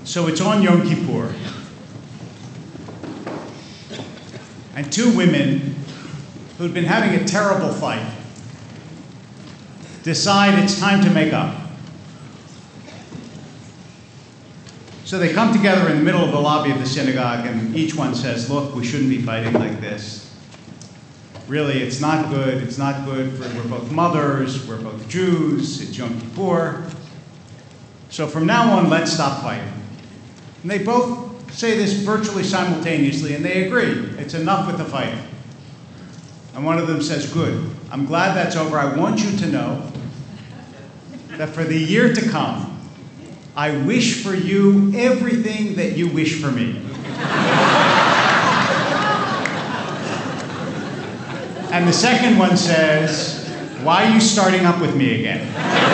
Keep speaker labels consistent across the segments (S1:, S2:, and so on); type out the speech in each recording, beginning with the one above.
S1: So it's on Yom Kippur. And two women who'd been having a terrible fight decide it's time to make up. So they come together in the middle of the lobby of the synagogue, and each one says, look, we shouldn't be fighting like this. Really, it's not good. It's not good. We're both mothers. We're both Jews. It's Yom Kippur. So from now on, let's stop fighting. And they both say this virtually simultaneously, and they agree. It's enough with the fighting. And one of them says, good. I'm glad that's over. I want you to know that for the year to come, I wish for you everything that you wish for me. And the second one says, why are you starting up with me again?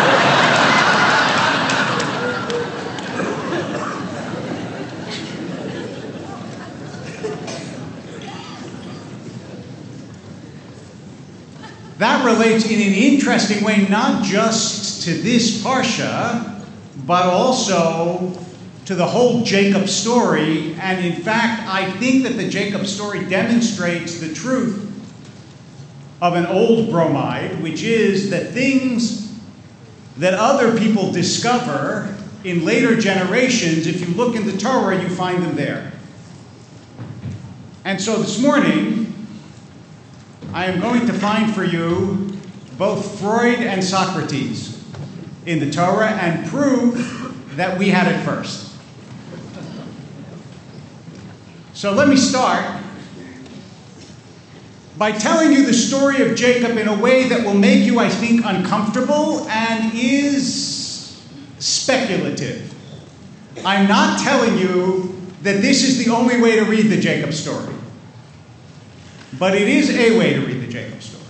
S1: That relates in an interesting way, not just to this Parsha, but also to the whole Jacob story. And in fact, I think that the Jacob story demonstrates the truth of an old bromide, which is that things that other people discover in later generations, if you look in the Torah, you find them there. And so this morning, I am going to find for you both Freud and Socrates in the Torah and prove that we had it first. So let me start by telling you the story of Jacob in a way that will make you, I think, uncomfortable and is speculative. I'm not telling you that this is the only way to read the Jacob story, but it is a way to read the Jacob story.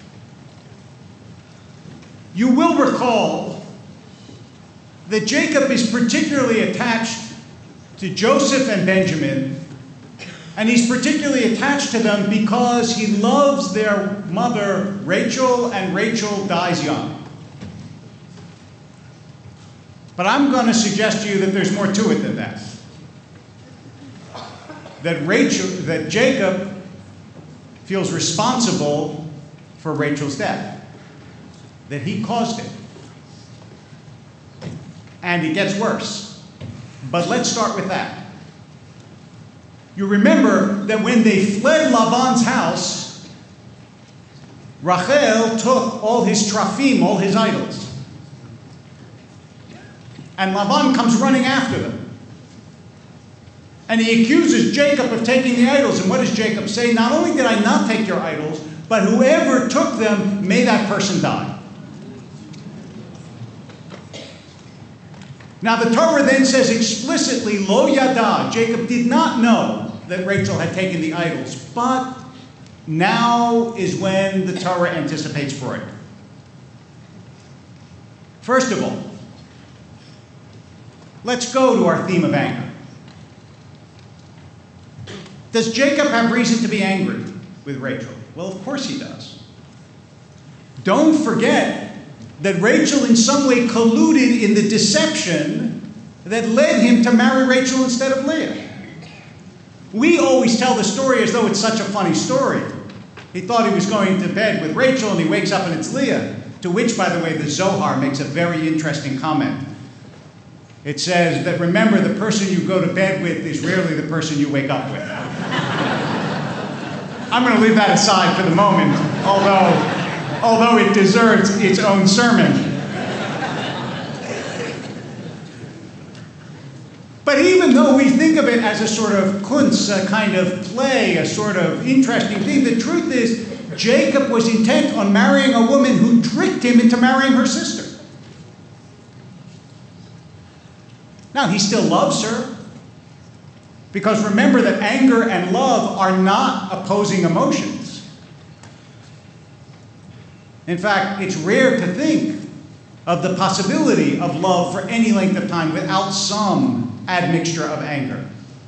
S1: You will recall that Jacob is particularly attached to Joseph and Benjamin, and he's particularly attached to them because he loves their mother, Rachel, and Rachel dies young. But I'm going to suggest to you that there's more to it than that. That Jacob feels responsible for Rachel's death, that he caused it. And it gets worse. But let's start with that. You remember that when they fled Laban's house, Rachel took all his trafim, all his idols. And Laban comes running after them. And he accuses Jacob of taking the idols. And what does Jacob say? Not only did I not take your idols, but whoever took them, may that person die. Now the Torah then says explicitly, Lo yada, Jacob did not know that Rachel had taken the idols, but now is when the Torah anticipates Freud. First of all, let's go to our theme of anger. Does Jacob have reason to be angry with Rachel? Well, of course he does. Don't forget that Rachel in some way colluded in the deception that led him to marry Rachel instead of Leah. We always tell the story as though it's such a funny story. He thought he was going to bed with Rachel and he wakes up and it's Leah, to which, by the way, the Zohar makes a very interesting comment. It says that, remember, the person you go to bed with is rarely the person you wake up with. I'm going to leave that aside for the moment, although it deserves its own sermon. But even though we think of it as a sort of kunst, a kind of play, a sort of interesting thing, the truth is Jacob was intent on marrying a woman who tricked him into marrying her sister. Now, he still loves her, because remember that anger and love are not opposing emotions. In fact, it's rare to think of the possibility of love for any length of time without some admixture of anger.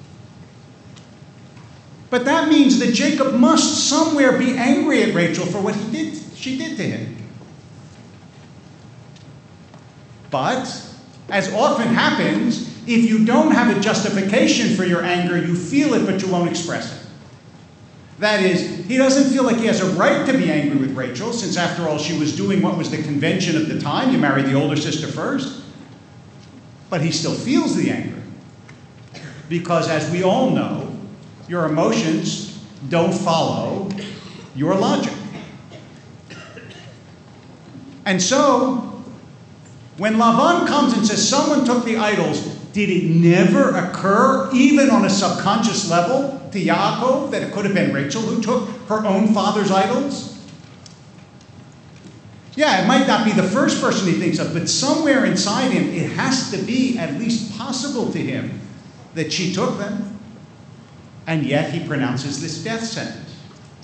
S1: But that means that Jacob must somewhere be angry at Rachel for what she did to him. But, as often happens, if you don't have a justification for your anger, you feel it, but you won't express it. That is, he doesn't feel like he has a right to be angry with Rachel, since after all, she was doing what was the convention of the time. You marry the older sister first. But he still feels the anger. Because as we all know, your emotions don't follow your logic. And so, when Lavan comes and says, someone took the idols, did it never occur, even on a subconscious level, to Yaakov that it could have been Rachel who took her own father's idols? Yeah, it might not be the first person he thinks of, but somewhere inside him, it has to be at least possible to him that she took them. And yet he pronounces this death sentence.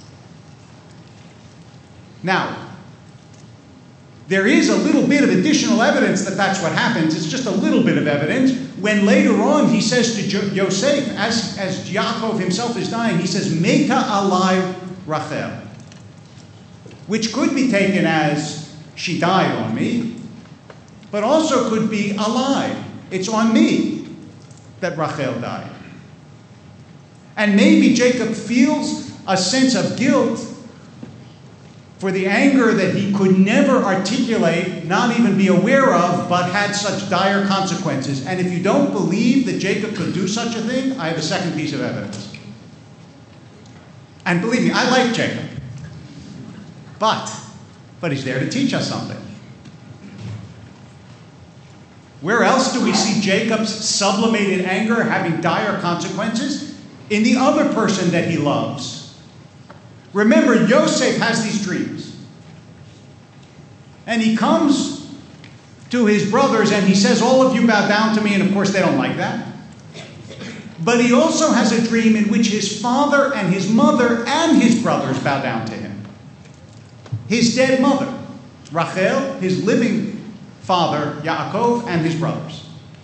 S1: Now, there is a little bit of additional evidence that that's what happens. It's just a little bit of evidence. When later on he says to Yosef, as Yaakov himself is dying, he says, Meta alai Rachel, which could be taken as she died on me, but also could be alai. It's on me that Rachel died. And maybe Jacob feels a sense of guilt for the anger that he could never articulate, not even be aware of, but had such dire consequences. And if you don't believe that Jacob could do such a thing, I have a second piece of evidence. And believe me, I like Jacob. But he's there to teach us something. Where else do we see Jacob's sublimated anger having dire consequences? In the other person that he loves. Remember, Yosef has these dreams. And he comes to his brothers and he says, all of you bow down to me, and of course they don't like that. But he also has a dream in which his father and his mother and his brothers bow down to him. His dead mother, Rachel, his living father, Yaakov, and his brothers.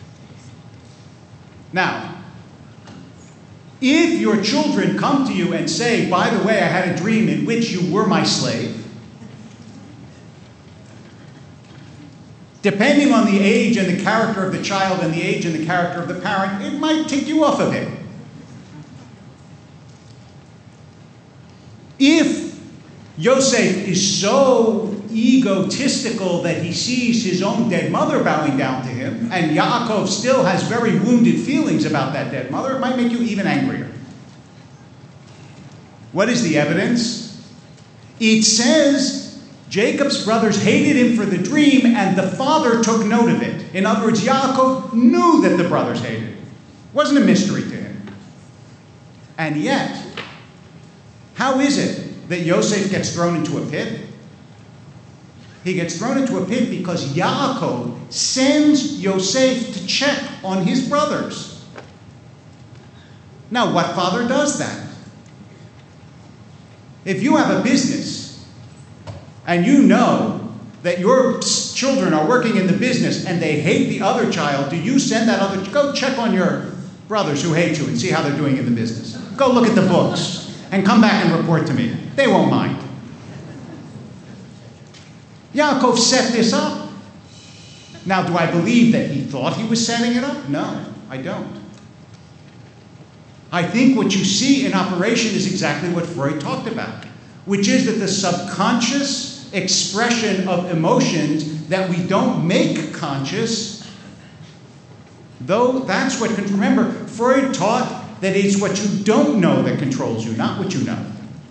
S1: Now, if your children come to you and say, by the way, I had a dream in which you were my slave, depending on the age and the character of the child and the age and the character of the parent, it might tick you off a bit. If Yosef is so egotistical that he sees his own dead mother bowing down to him, and Yaakov still has very wounded feelings about that dead mother, it might make you even angrier. What is the evidence? It says Jacob's brothers hated him for the dream, and the father took note of it. In other words, Yaakov knew that the brothers hated him. It wasn't a mystery to him. And yet, how is it that Yosef gets thrown into a pit? He gets thrown into a pit because Yaakov sends Yosef to check on his brothers. Now, what father does that? If you have a business and you know that your children are working in the business and they hate the other child, do you send that other, go check on your brothers who hate you and see how they're doing in the business? Go look at the books and come back and report to me. They won't mind. Yaakov set this up. Now, do I believe that he thought he was setting it up? No, I don't. I think what you see in operation is exactly what Freud talked about, which is that the subconscious expression of emotions that we don't make conscious, though that's what, remember, Freud taught that it's what you don't know that controls you, not what you know.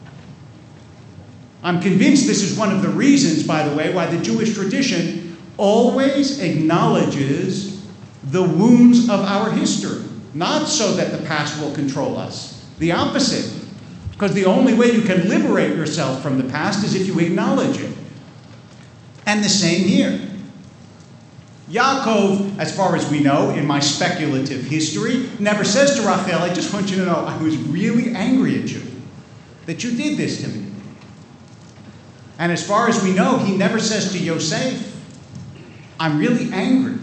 S1: I'm convinced this is one of the reasons, by the way, why the Jewish tradition always acknowledges the wounds of our history. Not so that the past will control us. The opposite. Because the only way you can liberate yourself from the past is if you acknowledge it. And the same here. Yaakov, as far as we know, in my speculative history, never says to Rachel, I just want you to know I was really angry at you, that you did this to me. And as far as we know, he never says to Yosef, I'm really angry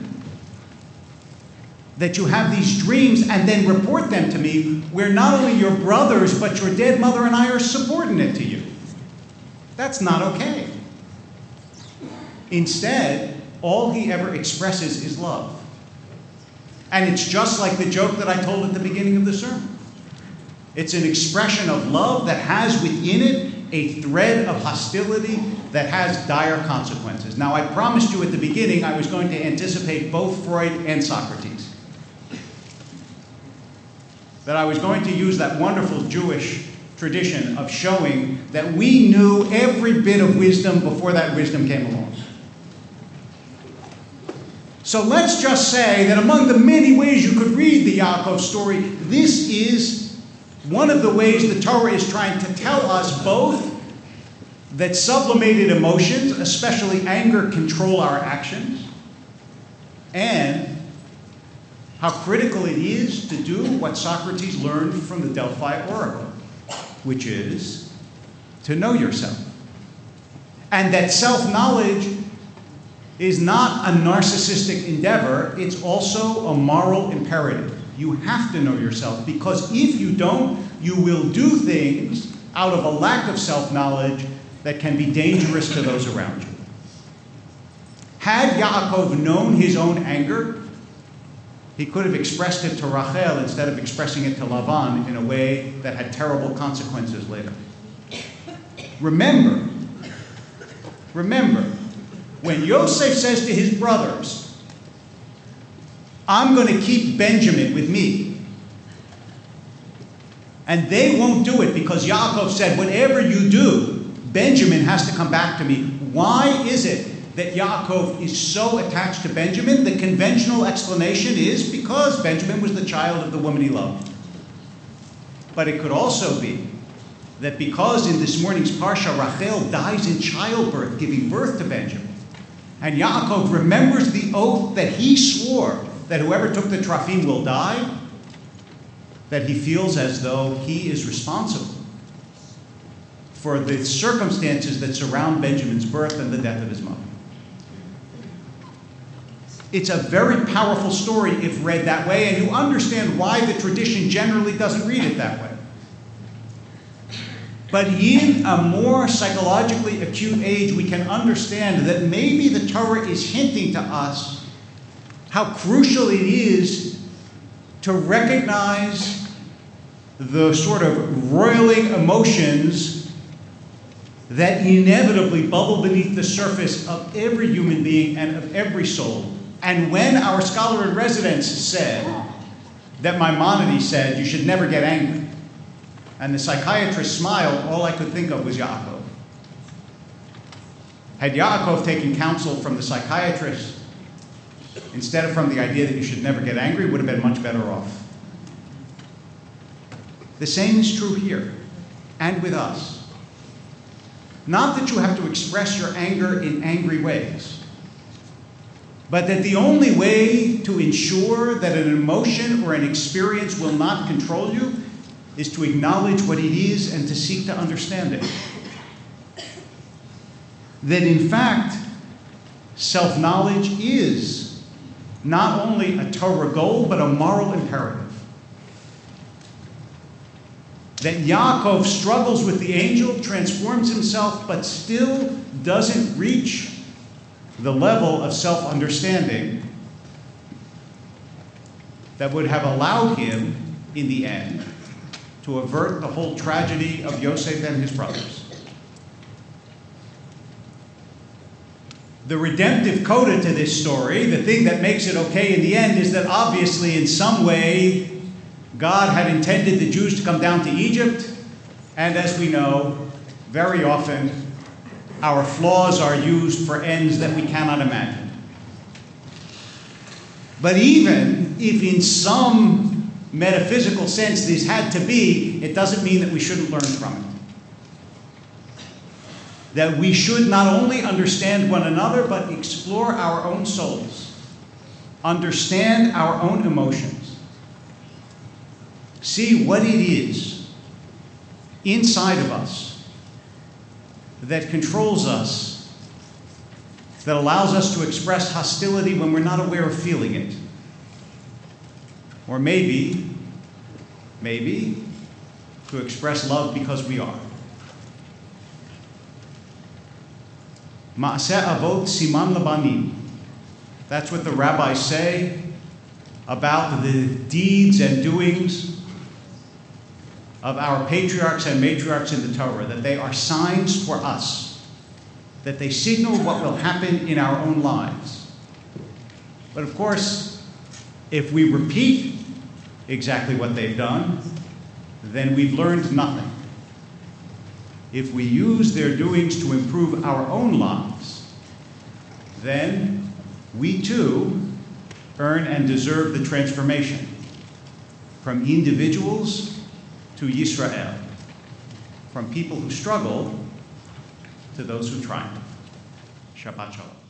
S1: that you have these dreams and then report them to me, where not only your brothers, but your dead mother and I are subordinate to you. That's not okay. Instead, all he ever expresses is love. And it's just like the joke that I told at the beginning of the sermon. It's an expression of love that has within it a thread of hostility that has dire consequences. Now, I promised you at the beginning I was going to anticipate both Freud and Socrates. That I was going to use that wonderful Jewish tradition of showing that we knew every bit of wisdom before that wisdom came along. So let's just say that among the many ways you could read the Yaakov story, this is one of the ways the Torah is trying to tell us both that sublimated emotions, especially anger, control our actions, and how critical it is to do what Socrates learned from the Delphi Oracle, which is to know yourself. And that self-knowledge is not a narcissistic endeavor, it's also a moral imperative. You have to know yourself, because if you don't, you will do things out of a lack of self-knowledge that can be dangerous to those around you. Had Yaakov known his own anger, he could have expressed it to Rachel instead of expressing it to Lavan in a way that had terrible consequences later. Remember, when Yosef says to his brothers, I'm going to keep Benjamin with me, and they won't do it because Yaakov said, whatever you do, Benjamin has to come back to me. Why is it that Yaakov is so attached to Benjamin? The conventional explanation is because Benjamin was the child of the woman he loved. But it could also be that because in this morning's Parsha, Rachel dies in childbirth, giving birth to Benjamin, and Yaakov remembers the oath that he swore that whoever took the Trafim will die, that he feels as though he is responsible for the circumstances that surround Benjamin's birth and the death of his mother. It's a very powerful story if read that way, and you understand why the tradition generally doesn't read it that way. But in a more psychologically acute age, we can understand that maybe the Torah is hinting to us how crucial it is to recognize the sort of roiling emotions that inevitably bubble beneath the surface of every human being and of every soul. And when our scholar in residence said that Maimonides said you should never get angry, and the psychiatrist smiled, all I could think of was Yaakov. Had Yaakov taken counsel from the psychiatrist instead of from the idea that you should never get angry, would have been much better off. The same is true here and with us. Not that you have to express your anger in angry ways, but that the only way to ensure that an emotion or an experience will not control you is to acknowledge what it is and to seek to understand it. That in fact, self-knowledge is not only a Torah goal, but a moral imperative. That Yaakov struggles with the angel, transforms himself, but still doesn't reach the level of self-understanding that would have allowed him, in the end, to avert the whole tragedy of Yosef and his brothers. The redemptive coda to this story, the thing that makes it okay in the end, is that obviously in some way God had intended the Jews to come down to Egypt, and as we know, very often our flaws are used for ends that we cannot imagine. But even if in some metaphysical sense this had to be, it doesn't mean that we shouldn't learn from it. That we should not only understand one another, but explore our own souls, understand our own emotions, see what it is inside of us that controls us, that allows us to express hostility when we're not aware of feeling it. Or maybe, to express love because we are. Ma'aseh avot siman labanim. That's what the rabbis say about the deeds and doings of our patriarchs and matriarchs in the Torah, that they are signs for us, that they signal what will happen in our own lives. But of course, if we repeat exactly what they've done, then we've learned nothing. If we use their doings to improve our own lives, then we too earn and deserve the transformation from individuals to Yisrael, from people who struggle to those who triumph. Shabbat Shalom.